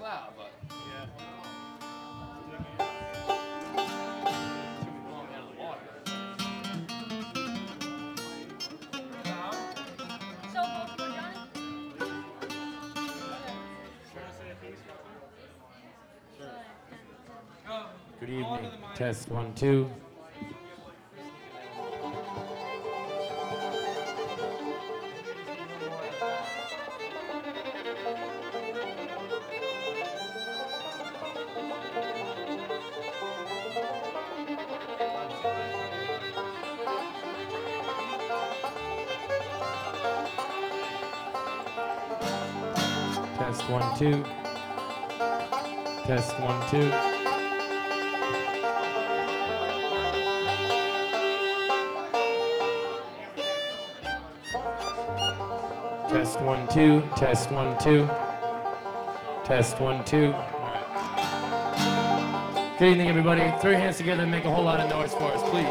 loud, but So, Baltimore Johnny? Good evening. Test 1, 2. Test 1, 2. Test 1, 2. Test 1, 2. Test 1, 2. Test 1, 2. Good evening, everybody. Throw your hands together and make a whole lot of noise for us, please.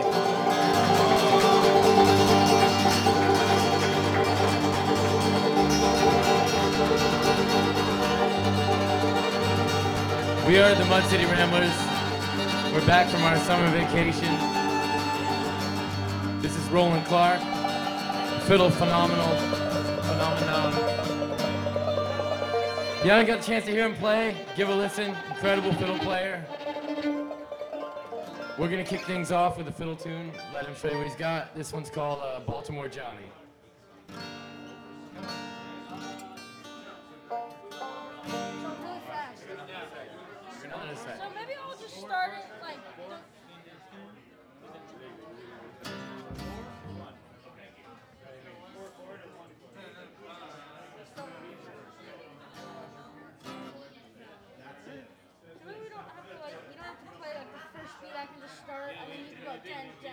We are the Mud City Ramblers. We're back from our summer vacation. This is Roland Clark, fiddle phenomenon. If you haven't got a chance to hear him play, give a listen. Incredible fiddle player. We're gonna kick things off with a fiddle tune. Let him show you what he's got. This one's called Baltimore Johnny. Really fast. You're not in a sec. So maybe I'll just start it like. Maybe we don't have to like. You don't have to play like the first beat. I can just start and then you can go 10, 10.